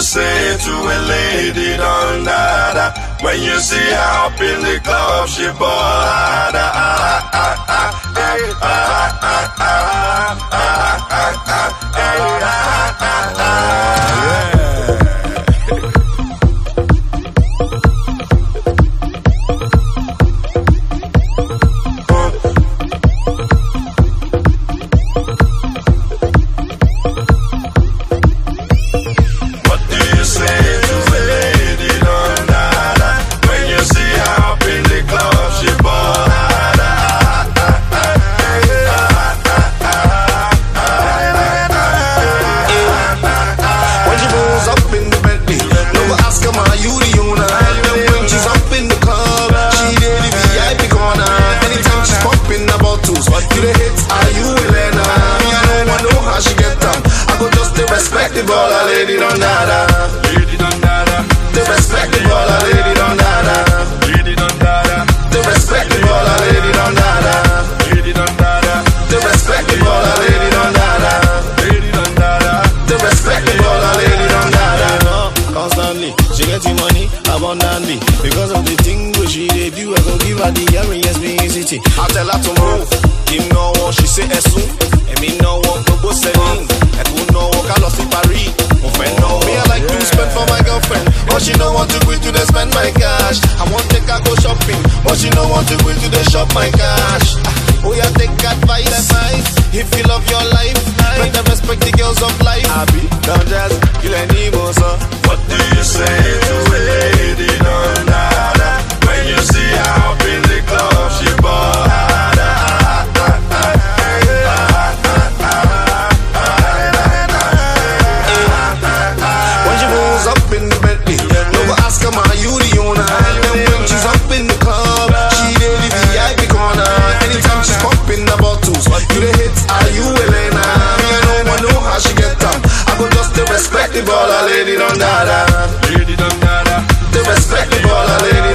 say to a lady done that? When you see her up in the club, she ball. Lady don't nada, lady don't nada. The respectable lady don't nada, lady don't nada. The respectable lady don't nada, lady don't nada. The respectable lady don't nada, lady don't nada. The respectable lady don't nada. Constantly, she getting money abundantly because of the thing which she dey do. I go give her the R.E.S.B.E.C.T. I tell her to move. Kim no one, she say esu. And me no one go selling. And who no one can lost in Paris. Me I like to spend for my girlfriend, but she don't want to go to the spend my cash. I want to take her go shopping, but she don't want to go to the shop my cash. Oh yeah, take advice. If you love your life, better respect the girls of life. Happy, don't just kill any more. What do you say to a lady done that? When you see her up in the club, she ball. Respectable lady don't nada, lady don't nada. The respectable lady